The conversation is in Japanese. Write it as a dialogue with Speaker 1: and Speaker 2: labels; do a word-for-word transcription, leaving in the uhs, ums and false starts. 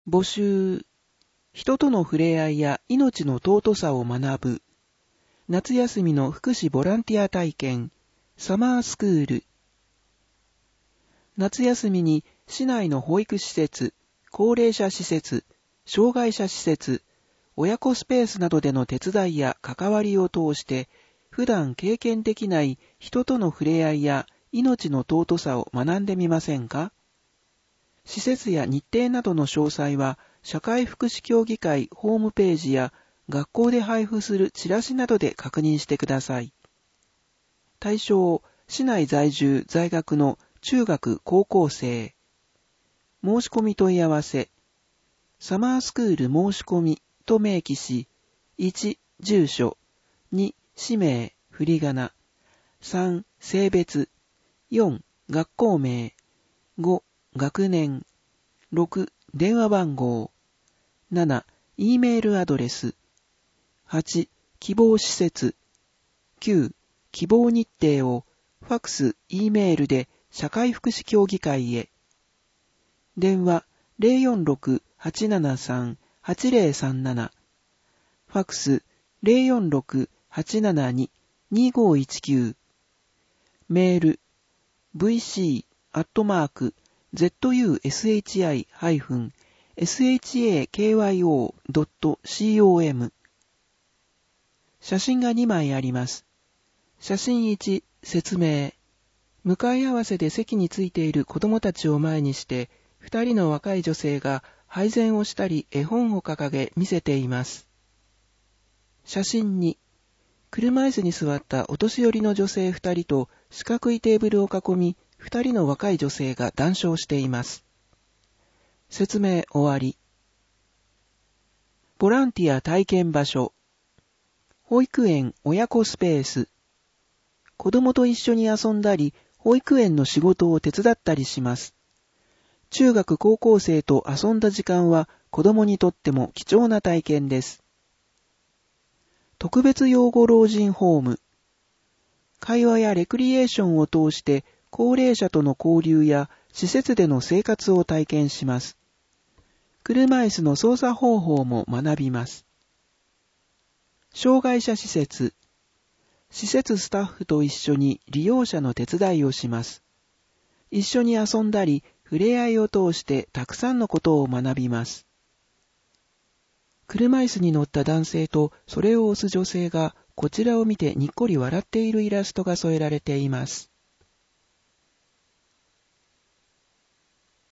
Speaker 1: 募集。人との触れ合いや命の尊さを学ぶ。夏休みの福祉ボランティア体験、サマースクール。夏休みに市内の保育施設、高齢者施設、障害者施設、親子スペースなどでの手伝いや関わりを通して、普段経験できない人との触れ合いや命の尊さを学んでみませんか？施設や日程などの詳細は、社会福祉協議会ホームページや学校で配布するチラシなどで確認してください。対象、市内在住在学の中学高校生。申し込み問い合わせ。サマースクール申し込みと明記し、いち、住所、に、氏名、振り仮名、さん、性別、よん、学校名、ご、学年、ろく、電話番号、なな、Eメールアドレス、はち、希望施設、きゅう、希望日程をファクス、Eメールで社会福祉協議会へ。電話 ゼロよんろく はちななさん はちゼロさんなな、ファクス ゼロよんろく はちななに にごいちきゅう、メール ブイシー アットマーク ゼットユーエスエイチアイ ハイフン エスエイチエーケーワイオー ドット コム。写真がにまいあります。写真いち、説明。向かい合わせで席についている子供たちを前にして、二人の若い女性が配膳をしたり絵本を掲げ見せています。写真に、車椅子に座ったお年寄りの女性二人と四角いテーブルを囲み、二人の若い女性が談笑しています。説明終わり。ボランティア体験場所。保育園親子スペース。子供と一緒に遊んだり、保育園の仕事を手伝ったりします。中学高校生と遊んだ時間は子供にとっても貴重な体験です。特別養護老人ホーム。会話やレクリエーションを通して高齢者との交流や施設での生活を体験します。車椅子の操作方法も学びます。障害者施設。施設スタッフと一緒に利用者の手伝いをします。一緒に遊んだり、触れ合いを通してたくさんのことを学びます。車椅子に乗った男性とそれを押す女性がこちらを見てにっこり笑っているイラストが添えられています。